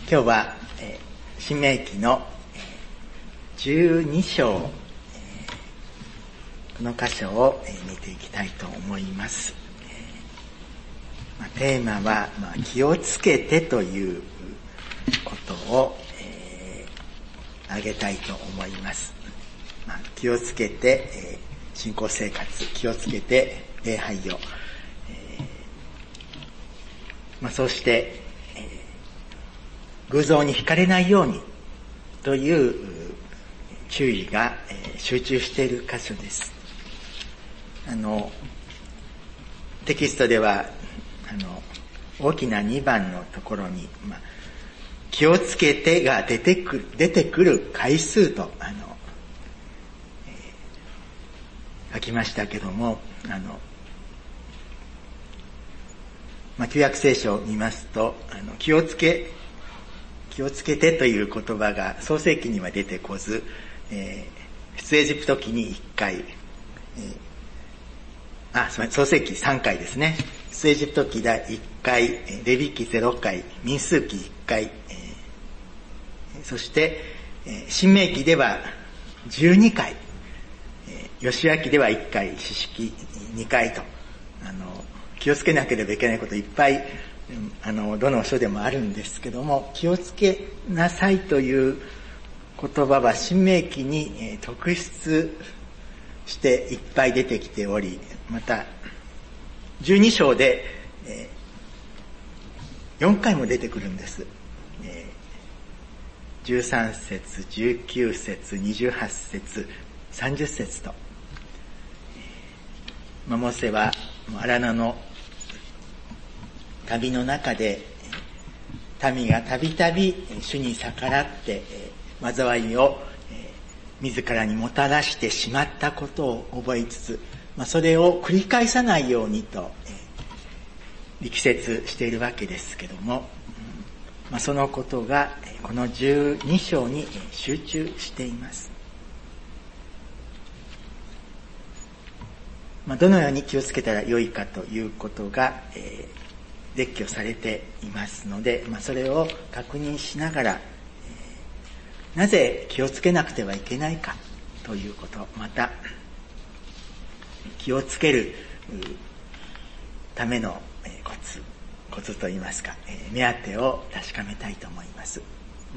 今日は、申命記の12章、この箇所を見ていきたいと思います。テーマは、気をつけてということを、挙げたいと思います。気をつけて、信仰生活、気をつけて礼拝を、そして、偶像に惹かれないようにという注意が集中している箇所です。テキストでは大きな2番のところに、気をつけてが出てくる回数と書きましたけども、旧約聖書を見ますと、気をつけてという言葉が創世記には出てこず、出エジプト記に1回、創世記3回ですね。出エジプト記第1回、レビ記0回、民数記1回、そして、申命記では12回、ヨシュア記では1回、士式2回と、気をつけなければいけないこといっぱい、どの書でもあるんですけども、気をつけなさいという言葉は申命記に特筆していっぱい出てきており、また12章で4回も出てくるんです。13節、19節、28節、30節と、モーセは荒野の旅の中で民がたびたび主に逆らって災いを自らにもたらしてしまったことを覚えつつ、それを繰り返さないようにと力説しているわけですけども、そのことがこの12章に集中しています。どのように気をつけたらよいかということが列挙されていますので、それを確認しながら、なぜ気をつけなくてはいけないかということ、また気をつけるためのコツといいますか、目当てを確かめたいと思います。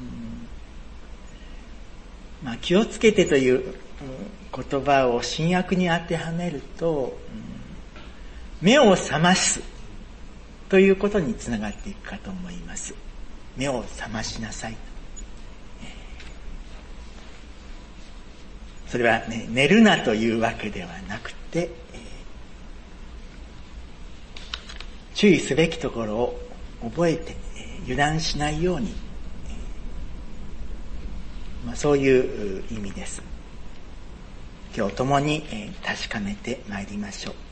気をつけてという言葉を新約に当てはめると、目を覚ますということにつながっていくかと思います。目を覚ましなさい。それは、寝るなというわけではなくて、注意すべきところを覚えて、油断しないように、そういう意味です。今日共に確かめてまいりましょう。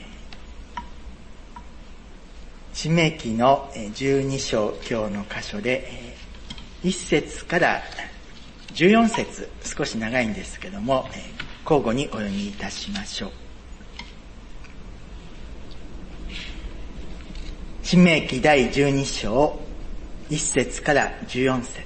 申命記の12章、今日の箇所で1節から14節、少し長いんですけども、交互にお読みいたしましょう。申命記第12章1節から14節。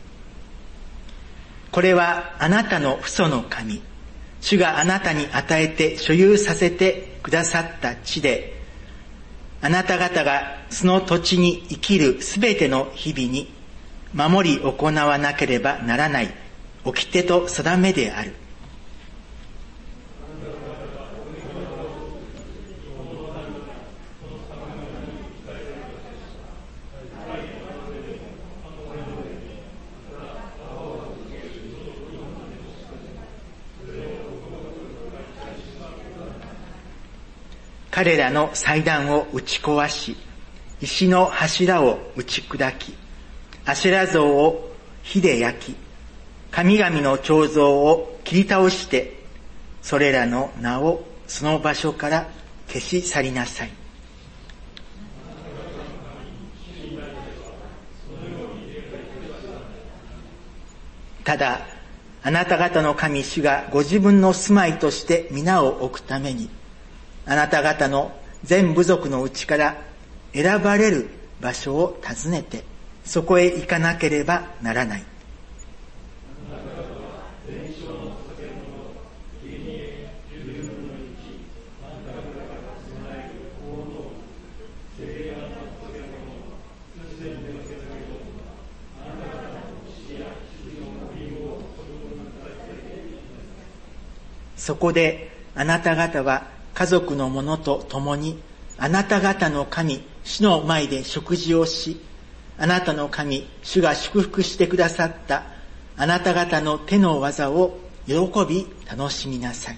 これはあなたの父祖の神、主があなたに与えて所有させてくださった地で、あなた方がその土地に生きるすべての日々に守り行わなければならない掟と定めである。彼らの祭壇を打ち壊し、石の柱を打ち砕き、アシェラ像を火で焼き、神々の彫像を切り倒して、それらの名をその場所から消し去りなさい。ただ、あなた方の神主がご自分の住まいとして皆を置くために、あなた方の全部族のうちから選ばれる場所を訪ねて、 そこへ行かなければならない。そこであなた方は家族の者と共にあなた方の神主の前で食事をし、あなたの神主が祝福してくださったあなた方の手の技を喜び楽しみなさい。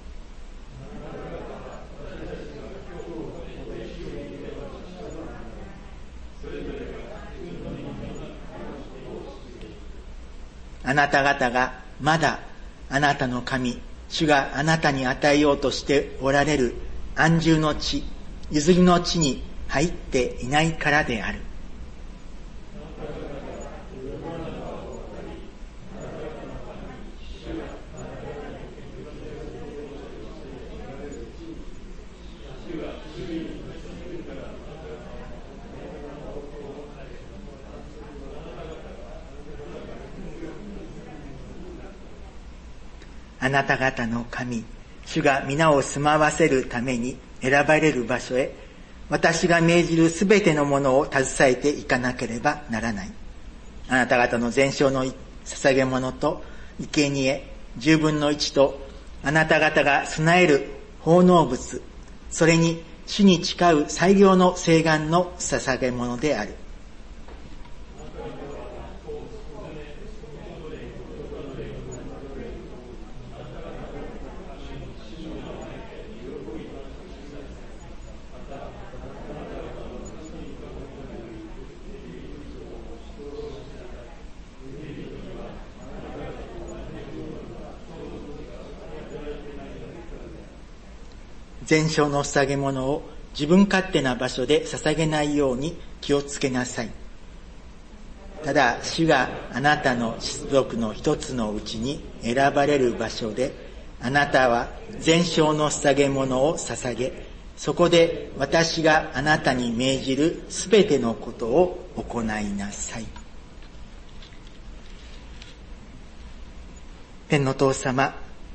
あなた方がまだあなたの神主があなたに与えようとしておられる安住の地、譲りの地に入っていないからである。あなた方の神、主が皆を住まわせるために選ばれる場所へ、私が命じるすべてのものを携えていかなければならない。あなた方の全焼の捧げ物と生贄10分の1と、あなた方が備える奉納物、それに主に誓う最良の誓願の捧げ物である。全焼の捧げ物を自分勝手な場所で捧げないように気をつけなさい。ただ主があなたの種族の一つのうちに選ばれる場所で、あなたは全焼の捧げ物を捧げ、そこで私があなたに命じるすべてのことを行いなさい。天の父様、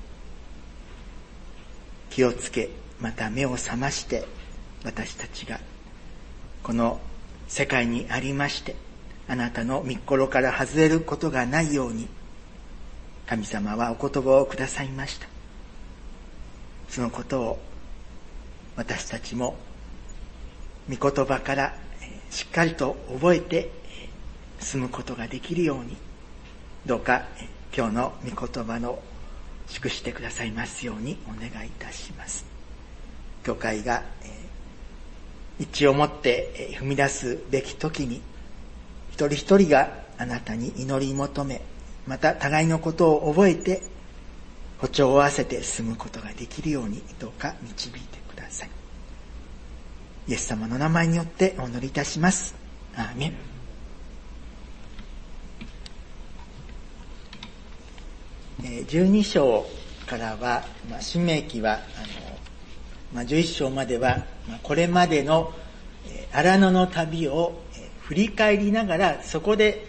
気をつけ、また目を覚まして、私たちがこの世界にありまして、あなたの御心から外れることがないように、神様はお言葉をくださいました。そのことを私たちも御言葉からしっかりと覚えて進むことができるように、どうか今日の御言葉の祝してくださいますようにお願いいたします。教会が一致をもって踏み出すべき時に、一人一人があなたに祈り求め、また互いのことを覚えて歩調を合わせて進むことができるように、どうか導いてください。イエス様の名前によってお祈りいたします。アーメン。12章からは、申命記は11章まではこれまでの荒野の旅を振り返りながら、そこで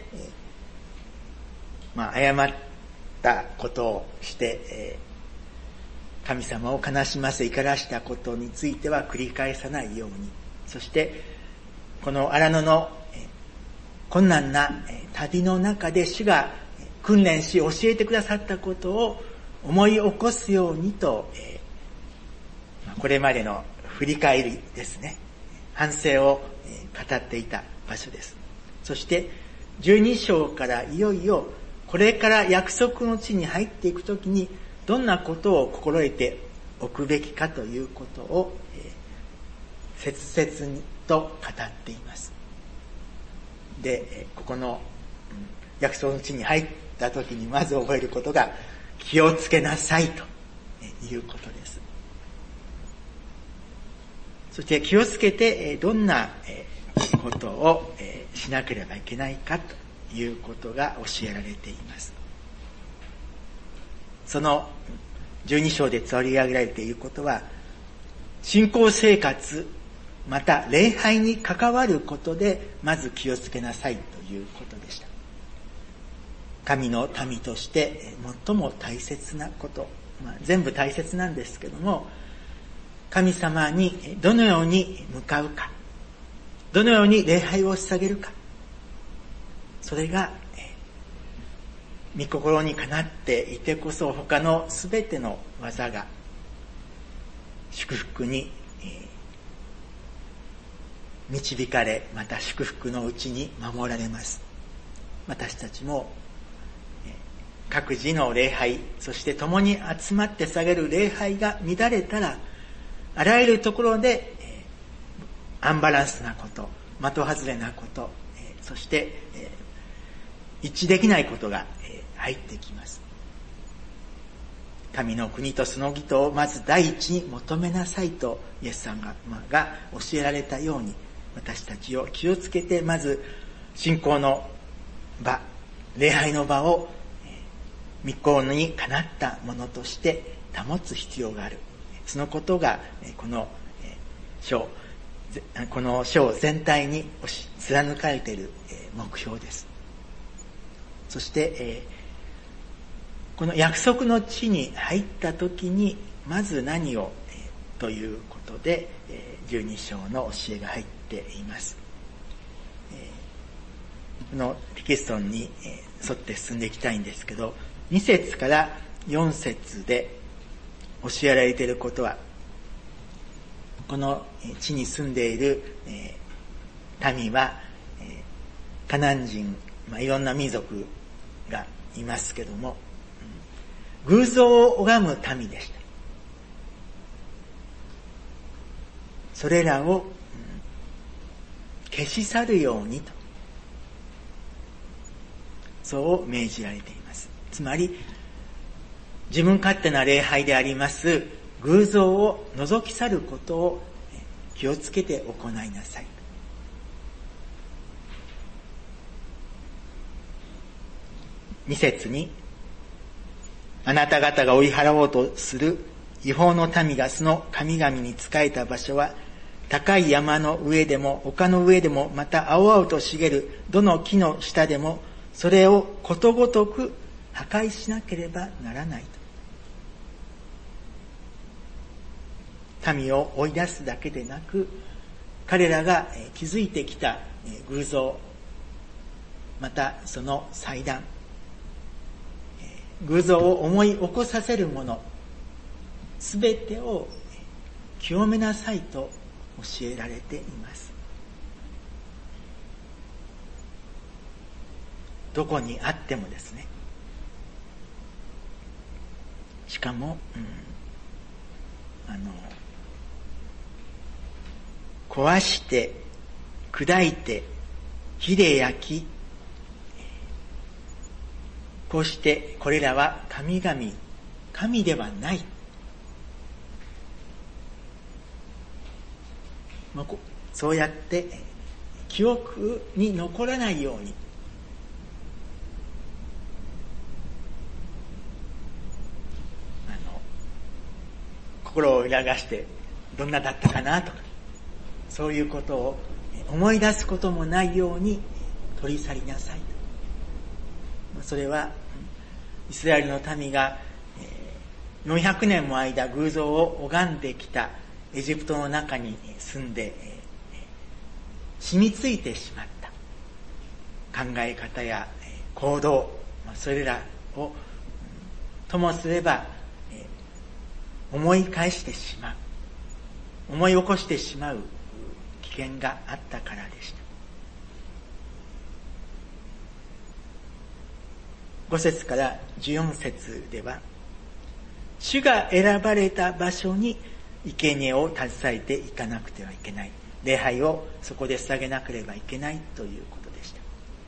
誤ったことをして神様を悲しませ怒らしたことについては繰り返さないように、そしてこの荒野の困難な旅の中で主が訓練し教えてくださったことを思い起こすようにと、これまでの振り返りですね、反省を語っていた場所です。そして12章からいよいよこれから約束の地に入っていくときにどんなことを心得ておくべきかということを切々と語っています。で、ここの約束の地に入ったときにまず覚えることが、気をつけなさいということです。そして気をつけてどんなことをしなければいけないかということが教えられています。その12章で取り上げられていることは、信仰生活また礼拝に関わることでまず気をつけなさいということでした。神の民として最も大切なこと、全部大切なんですけども、神様にどのように向かうか、どのように礼拝を捧げるか、それが御心にかなっていてこそ、他のすべての技が祝福に導かれ、また祝福のうちに守られます。私たちも各自の礼拝、そして共に集まって捧げる礼拝が乱れたら、あらゆるところでアンバランスなこと、的外れなこと、そして一致できないことが入ってきます。神の国とその義とをまず第一に求めなさいとイエス様が教えられたように、私たちを気をつけて、まず信仰の場、礼拝の場を御心にかなったものとして保つ必要がある。そのことがこの章全体に貫かれている目標です。そしてこの約束の地に入った時にまず何をということで12章の教えが入っています。このテキストに沿って進んでいきたいんですけど、2節から4節で教えられていることは、この地に住んでいる民はカナン人、いろんな民族がいますけども、偶像を拝む民でした。それらを消し去るようにと、そう命じられています。つまり自分勝手な礼拝であります偶像を除き去ることを気をつけて行いなさい。2節に、あなた方が追い払おうとする違法の民がその神々に仕えた場所は、高い山の上でも丘の上でも、また青々と茂るどの木の下でも、それをことごとく破壊しなければならないと。民を追い出すだけでなく、彼らが築いてきた偶像、またその祭壇、偶像を思い起こさせるもの、すべてを清めなさいと教えられています。どこにあってもですね。しかも、壊して砕いて火で焼き、こうしてこれらは神ではない。そうやって記憶に残らないように、心を揺らしてどんなだったかなとか、そういうことを思い出すこともないように取り去りなさい。それはイスラエルの民が400年も間偶像を拝んできたエジプトの中に住んで染みついてしまった考え方や行動、それらをともすれば思い返してしまう、思い起こしてしまう危険があったからでした。5節から14節では、主が選ばれた場所に生贄を携えていかなくてはいけない、礼拝をそこで捧げなければいけないということでした。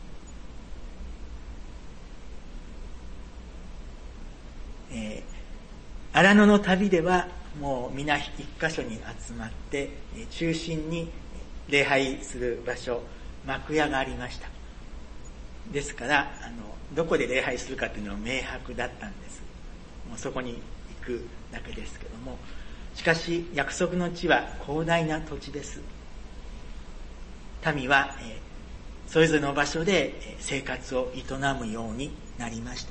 荒野の旅ではもう皆一箇所に集まって中心に礼拝する場所、幕屋がありました。ですからどこで礼拝するかというのは明白だったんです。もうそこに行くだけですけども、しかし約束の地は広大な土地です。民はそれぞれの場所で生活を営むようになりました。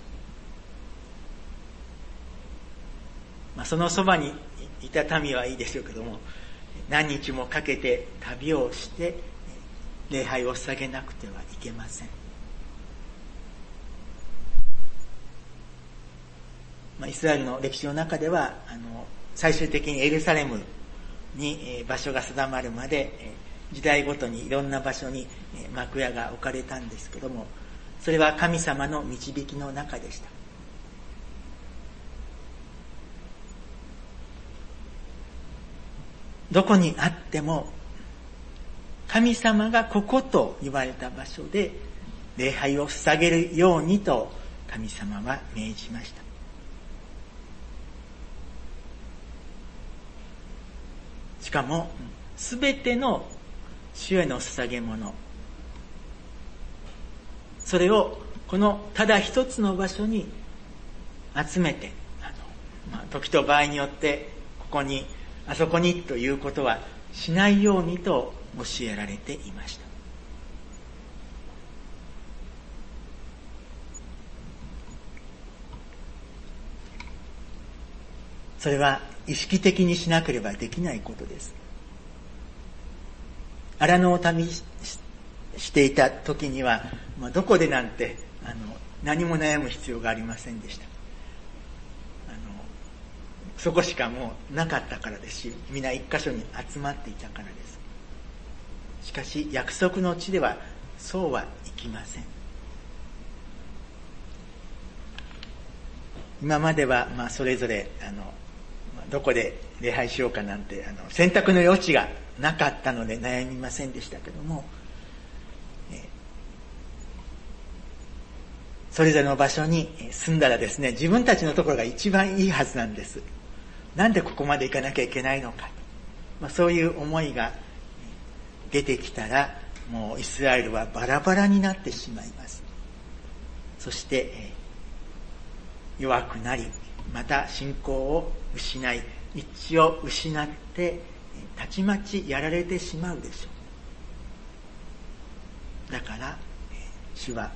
そのそばにいた民はいいでしょうけども、何日もかけて旅をして礼拝を捧げなくてはいけません。イスラエルの歴史の中では最終的にエルサレムに場所が定まるまで時代ごとにいろんな場所に幕屋が置かれたんですけども、それは神様の導きの中でした。どこにあっても神様がここと言われた場所で礼拝を捧げるようにと神様は命じました。しかもすべての主への捧げ物、それをこのただ一つの場所に集めて、時と場合によってここにあそこにということはしないようにと教えられていました。それは意識的にしなければできないことです。荒野を旅していた時には、どこでなんて何も悩む必要がありませんでした。そこしかもうなかったからですし、皆一箇所に集まっていたからです。しかし約束の地ではそうはいきません。今まではそれぞれどこで礼拝しようかなんて選択の余地がなかったので悩みませんでしたけども、それぞれの場所に住んだらですね、自分たちのところが一番いいはずなんです。なんでここまで行かなきゃいけないのか、そういう思いが出てきたら、もうイスラエルはバラバラになってしまいます。そして弱くなり、また信仰を失い、一致を失ってたちまちやられてしまうでしょう。だから主は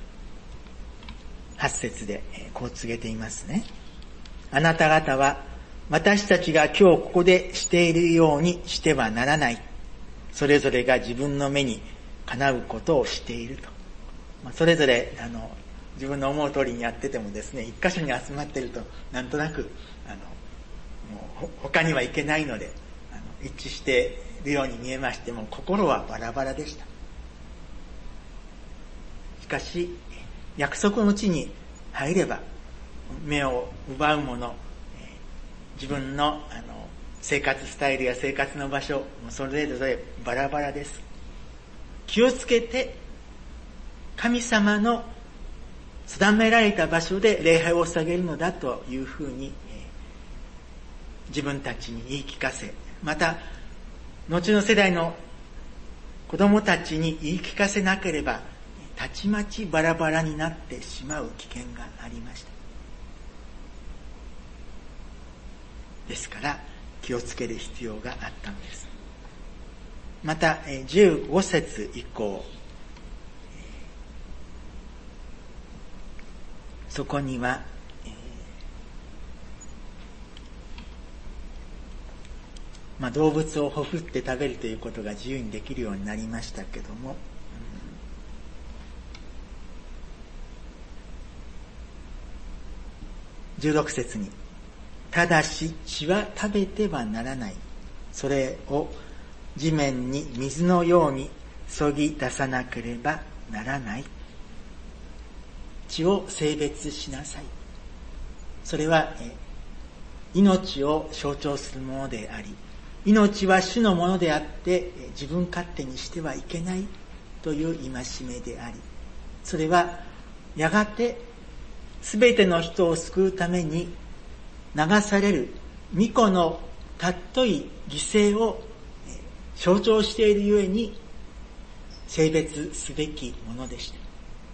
8節でこう告げていますね。あなた方は私たちが今日ここでしているようにしてはならない。それぞれが自分の目にかなうことをしていると。それぞれ自分の思う通りにやっててもですね、一箇所に集まっているとなんとなくもう他にはいけないので一致しているように見えましても、心はバラバラでした。しかし約束の地に入れば目を奪うもの、自分の生活スタイルや生活の場所、それぞれバラバラです。気をつけて神様の定められた場所で礼拝を捧げるのだというふうに自分たちに言い聞かせ、また後の世代の子供たちに言い聞かせなければたちまちバラバラになってしまう危険がありました。ですから気をつける必要があったのです。また15節以降、そこには動物をほふって食べるということが自由にできるようになりましたけども、16節に、ただし血は食べてはならない。それを地面に水のようにそぎ出さなければならない。血を性別しなさい。それは命を象徴するものであり、命は主のものであって自分勝手にしてはいけないという戒めであり、それはやがてすべての人を救うために流される御子の尊い犠牲を象徴しているゆえに性別すべきものでした。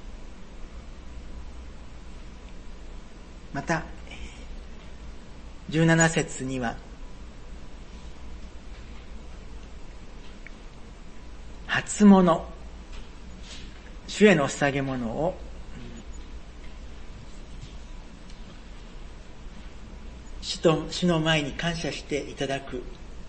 また17節には、初物、 主への捧げ物を主の前に感謝していただく、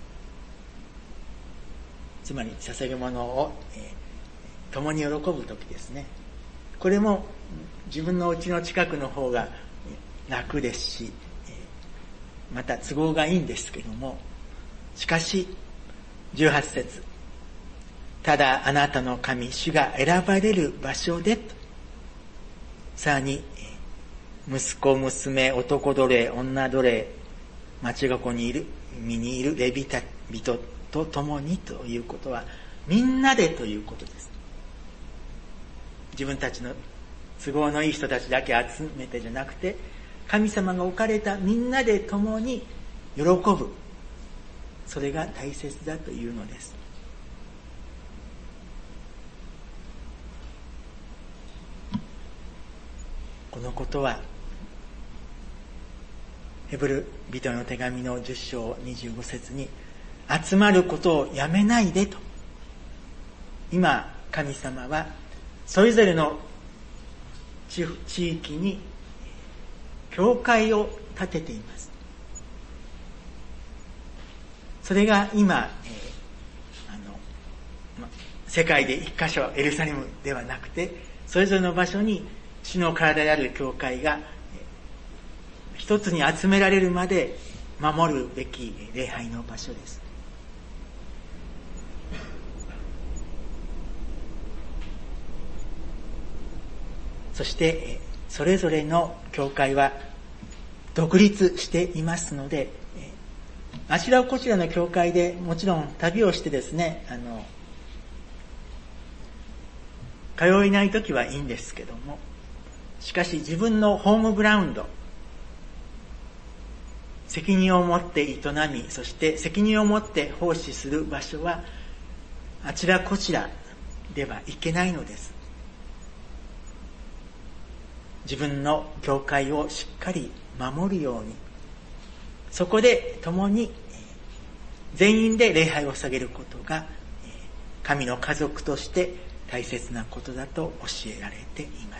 つまり捧げ物を、共に喜ぶ時ですね。これも自分の家の近くの方が楽ですし、また都合がいいんですけども、しかし18節、ただあなたの神主が選ばれる場所でと、さらに息子娘男奴隷女奴隷、町がこにいる身にいるレビ人と共にということは、みんなでということです。自分たちの都合のいい人たちだけ集めてじゃなくて、神様が置かれたみんなで共に喜ぶ、それが大切だというのです。このことはヘブル人の手紙の10章25節に、集まることをやめないでと、今神様はそれぞれの地域に教会を建てています。それが今、世界で一箇所エルサレムではなくて、それぞれの場所に主の体である教会が一つに集められるまで守るべき礼拝の場所です。そしてそれぞれの教会は独立していますので、あちらこちらの教会でもちろん旅をしてですね、通えないときはいいんですけども、しかし自分のホームグラウンド、責任を持って営み、そして責任を持って奉仕する場所はあちらこちらではいけないのです。自分の教会をしっかり守るように、そこで共に全員で礼拝を捧げることが神の家族として大切なことだと教えられています。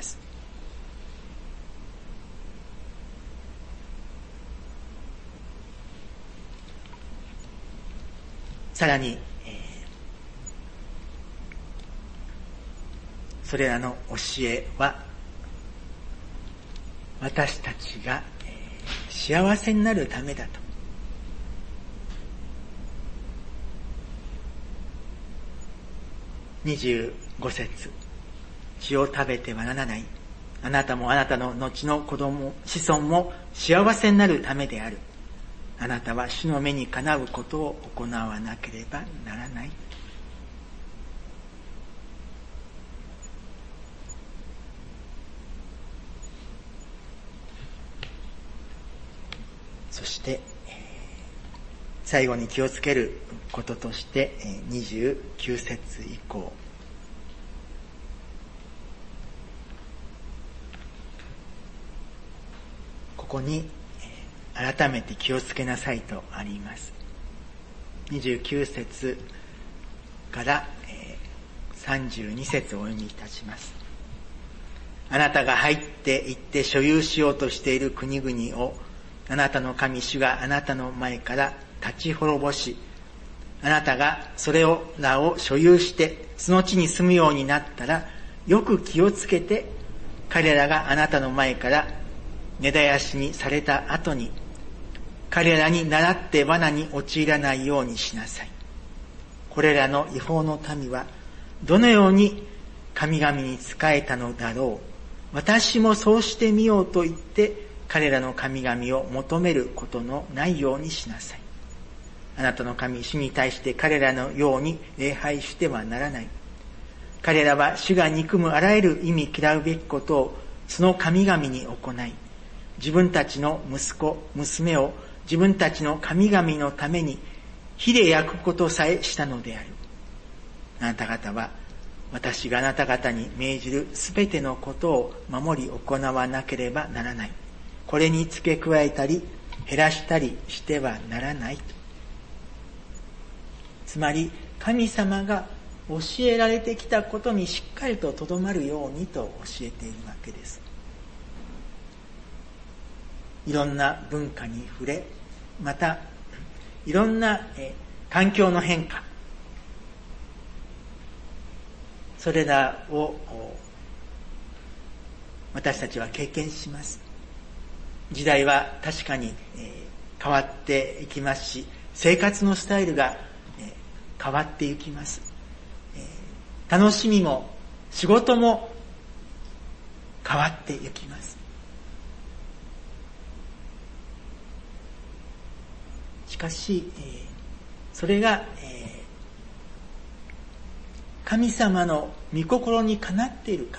さらに、それらの教えは私たちが幸せになるためだと。25節、血を食べてはならない。あなたもあなたの後の子供、子孫も幸せになるためである。あなたは主の目にかなうことを行わなければならない。そして最後に気をつけることとして29節以降、ここに改めて気をつけなさいとあります。29節から32節をお読みいたします。あなたが入って行って所有しようとしている国々をあなたの神主があなたの前から立ち滅ぼし、あなたがそれらを所有してその地に住むようになったら、よく気をつけて彼らがあなたの前から根絶やしにされた後に、彼らに倣って罠に陥らないようにしなさい。これらの違法の民はどのように神々に仕えたのだろう。私もそうしてみようと言って彼らの神々を求めることのないようにしなさい。あなたの神主に対して彼らのように礼拝してはならない。彼らは主が憎むあらゆる意味嫌うべきことをその神々に行い、自分たちの息子娘を自分たちの神々のために火で焼くことさえしたのである。あなた方は私があなた方に命じるすべてのことを守り行わなければならない。これに付け加えたり減らしたりしてはならないと。つまり神様が教えられてきたことにしっかりととどまるようにと教えているわけです。いろんな文化に触れ、またいろんな環境の変化、それらを私たちは経験します。時代は確かに変わっていきますし、生活のスタイルが変わっていきます。楽しみも仕事も変わっていきます。しかし、それが神様の御心にかなっているか、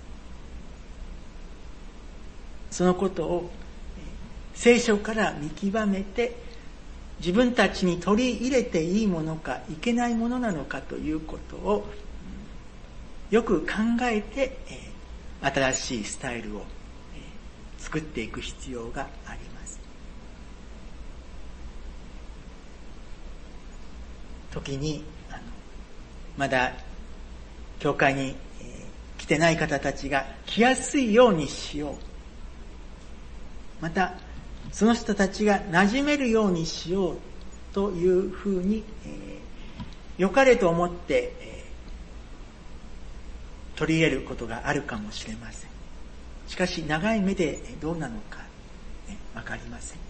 そのことを聖書から見極めて、自分たちに取り入れていいものかいけないものなのかということをよく考えて、新しいスタイルを作っていく必要があります。時にまだ教会に来てない方たちが来やすいようにしよう、またその人たちが馴染めるようにしようというふうに、良かれと思って、取り入れることがあるかもしれません。しかし長い目でどうなのか、わかりません。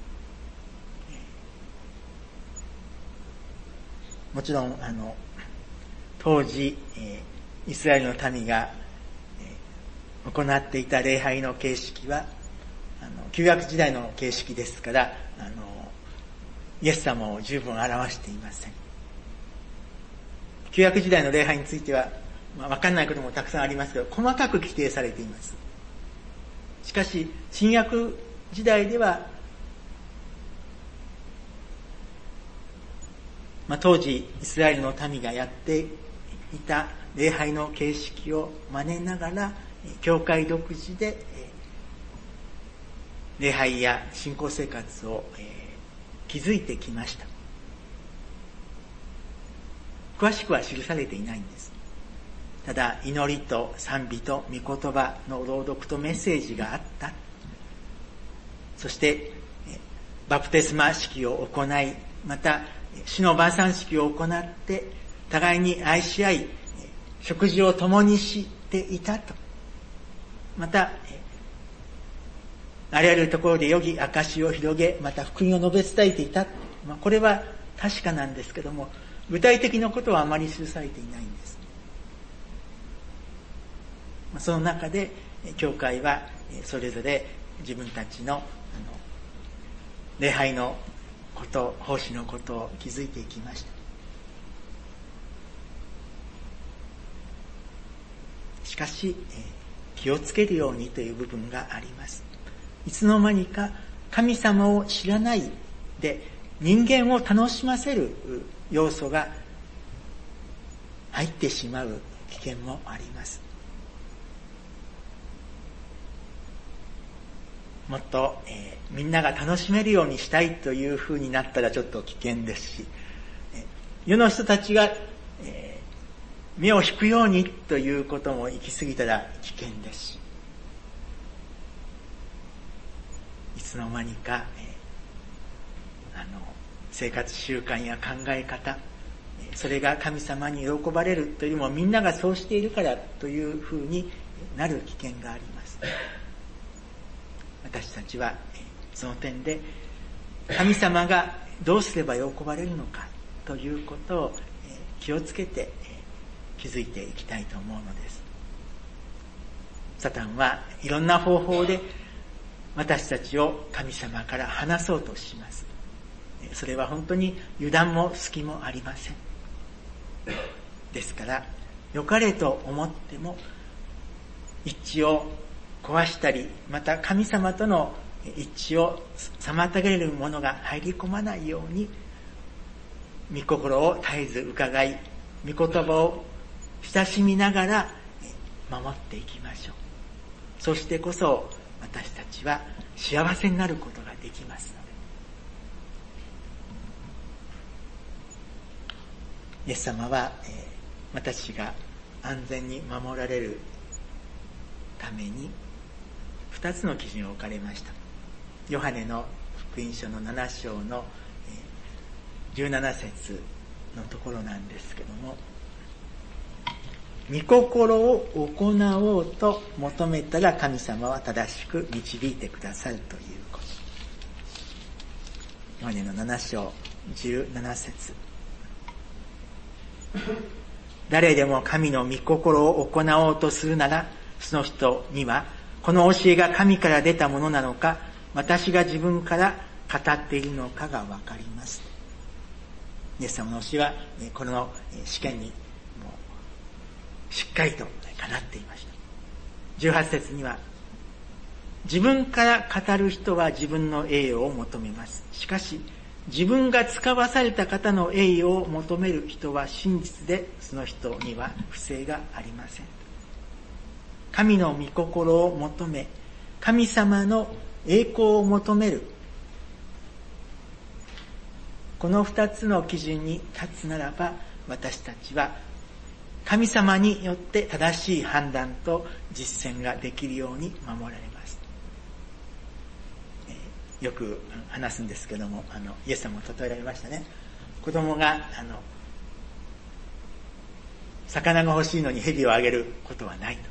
もちろん当時イスラエルの民が行っていた礼拝の形式は旧約時代の形式ですから、イエス様を十分表していません。旧約時代の礼拝については、分かんないこともたくさんありますけど、細かく規定されています。しかし新約時代では、当時イスラエルの民がやっていた礼拝の形式を真似ながら、教会独自で礼拝や信仰生活を築いてきました。詳しくは記されていないんです。ただ祈りと賛美と御言葉の朗読とメッセージがあった。そしてバプテスマ式を行い、また死の晩餐式を行って互いに愛し合い、食事を共にしていたと。またあらゆるところで良き証を広げ、また福音を述べ伝えていた。これは確かなんですけども、具体的なことはあまり記されていないんです。その中で教会はそれぞれ自分たちの礼拝のこと、奉仕のことを築いていきました。しかし気をつけるようにという部分があります。いつの間にか神様を知らないで人間を楽しませる要素が入ってしまう危険もあります。もっと、みんなが楽しめるようにしたいというふうになったらちょっと危険ですし、世の人たちが、目を引くようにということも行き過ぎたら危険ですし、いつの間にか、生活習慣や考え方、それが神様に喜ばれるというよりもみんながそうしているからというふうになる危険があります。私たちはその点で神様がどうすれば喜ばれるのかということを気をつけて気づいていきたいと思うのです。サタンはいろんな方法で私たちを神様から離そうとします。それは本当に油断も隙もありません。ですから良かれと思っても一致を壊したり、また神様との一致を妨げるものが入り込まないように、御心を絶えず伺い、御言葉を親しみながら守っていきましょう。そしてこそ私たちは幸せになることができますので。イエス様は私が安全に守られるために2つの基準を置かれました。ヨハネの福音書の7章の17節のところなんですけども、御心を行おうと求めたら神様は正しく導いてくださるということ。ヨハネの7章17節。誰でも神の御心を行おうとするなら、その人にはこの教えが神から出たものなのか、私が自分から語っているのかがわかります。イエス様の教えはこの試験にもうしっかりとかなっていました。18節には、自分から語る人は自分の栄誉を求めます。しかし自分が使わされた方の栄誉を求める人は真実で、その人には不正がありません。神の御心を求め、神様の栄光を求める、この2つの基準に立つならば、私たちは神様によって正しい判断と実践ができるように守られます。よく話すんですけども、イエス様も例えられましたね。子供が魚が欲しいのに蛇をあげることはないと。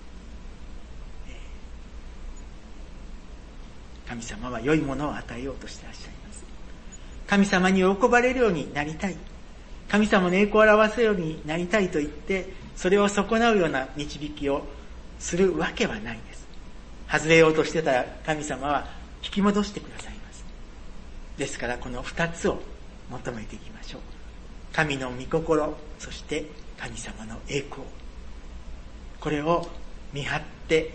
神様は良いものを与えようとしていらっしゃいます。神様に喜ばれるようになりたい、神様の栄光を表すようになりたいと言って、それを損なうような導きをするわけはないんです。外れようとしてたら神様は引き戻してくださいます。ですからこの2つを求めていきましょう。神の御心、そして神様の栄光。これを見張って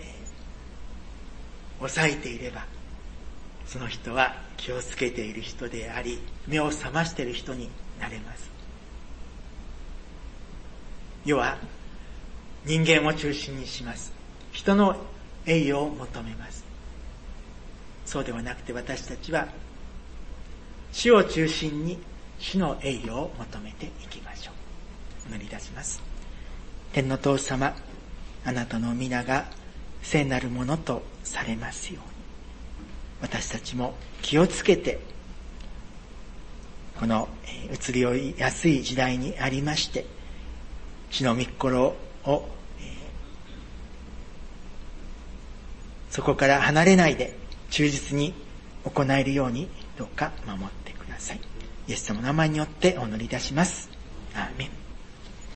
抑えていれば、その人は気をつけている人であり、目を覚ましている人になれます。世は人間を中心にします。人の栄誉を求めます。そうではなくて、私たちは主を中心に主の栄誉を求めていきましょう。お祈りいたします。天の父様、あなたの皆が聖なるものとされますように、私たちも気をつけて、この移りやすい時代にありまして、主の御心を、そこから離れないで忠実に行えるようにどうか守ってください。イエス様の名前によってお祈りいたします。アーメン。